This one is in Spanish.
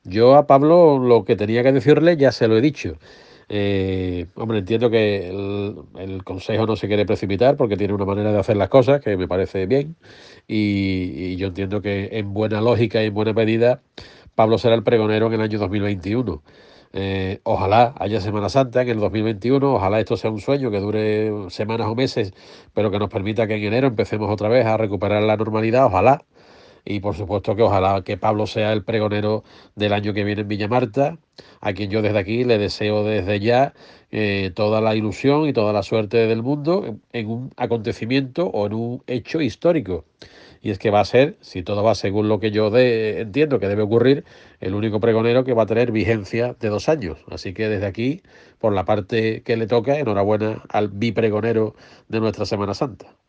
Yo a Pablo lo que tenía que decirle ya se lo he dicho. Hombre, entiendo que el consejo no se quiere precipitar porque tiene una manera de hacer las cosas que me parece bien y yo entiendo que en buena lógica y en buena medida Pablo será el pregonero en el año 2021. Ojalá haya Semana Santa en el 2021, ojalá esto sea un sueño que dure semanas o meses, pero que nos permita que en enero empecemos otra vez a recuperar la normalidad, ojalá. Y por supuesto que ojalá que Pablo sea el pregonero del año que viene en Villa Marta, a quien yo desde aquí le deseo desde ya toda la ilusión y toda la suerte del mundo en un acontecimiento o en un hecho histórico. Y es que va a ser, si todo va según lo que yo entiendo que debe ocurrir, el único pregonero que va a tener vigencia de 2 años. Así que desde aquí, por la parte que le toca, enhorabuena al bipregonero de nuestra Semana Santa.